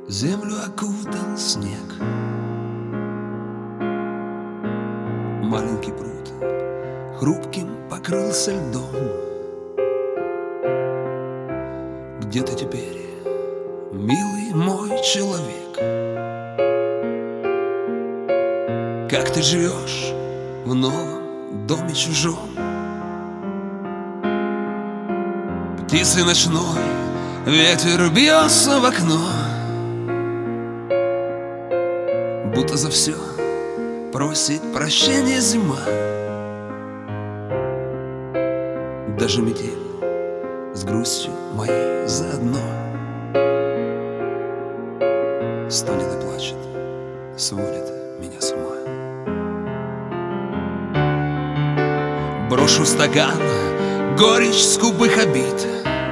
Землю окутал снег. Маленький пруд хрупким покрылся льдом. Где ты теперь, милый мой человек? Как ты живешь в новом доме чужом? Птицей ночной ветер бьется в окно, будто за все просит прощения зима. Даже метель с грустью моей заодно стонет и плачет, сводит меня с ума. Брошу в стакан горечь скупых обид,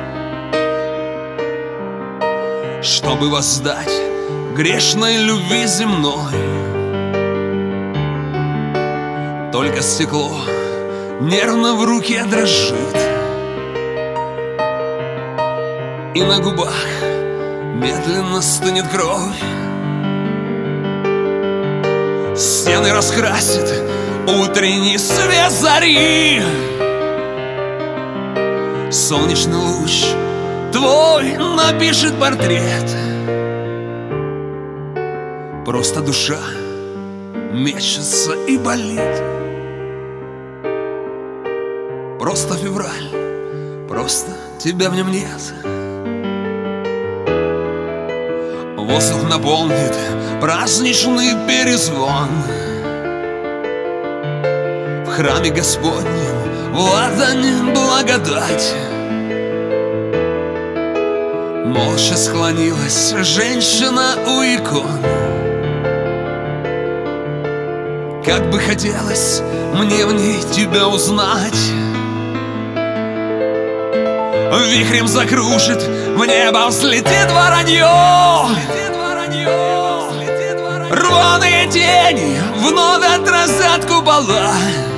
чтобы воздать грешной любви земной. Только стекло нервно в руке дрожит, и на губах медленно стынет кровь. Стены раскрасит утренний свет зари. Солнечный луч твой напишет портрет. Просто душа мечется и болит. Просто февраль, просто тебя в нем нет. Воздух наполнит праздничный перезвон. В храме Господнем в ладони благодать. Молча склонилась женщина у икон. Как бы хотелось мне в ней тебя узнать. Вихрем закружит, в небо взлетит воронье. Рваные тени вновь отразят купола.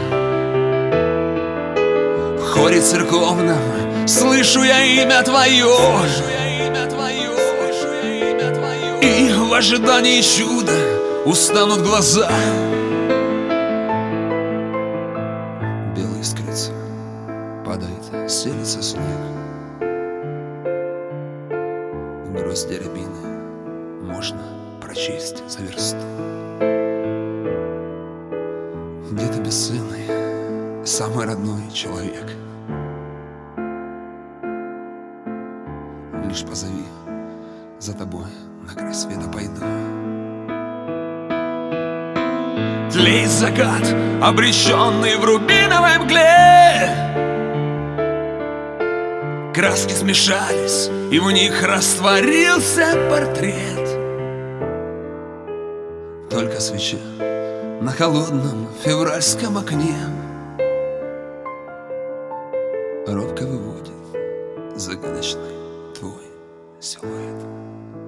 В хоре церковном слышу я имя твое, и в ожидании чуда устанут глаза. Белые искрится, падает, селится снег. Гроздь рябины можно прочесть за версту. Где ты, бесценный, самый родной человек? Лишь позови, за тобой на край света пойду. Тлеет закат, обреченный в рубиновой мгле. Краски смешались, и в них растворился портрет. Только свеча на холодном февральском окне робко выводит загадочный твой силуэт.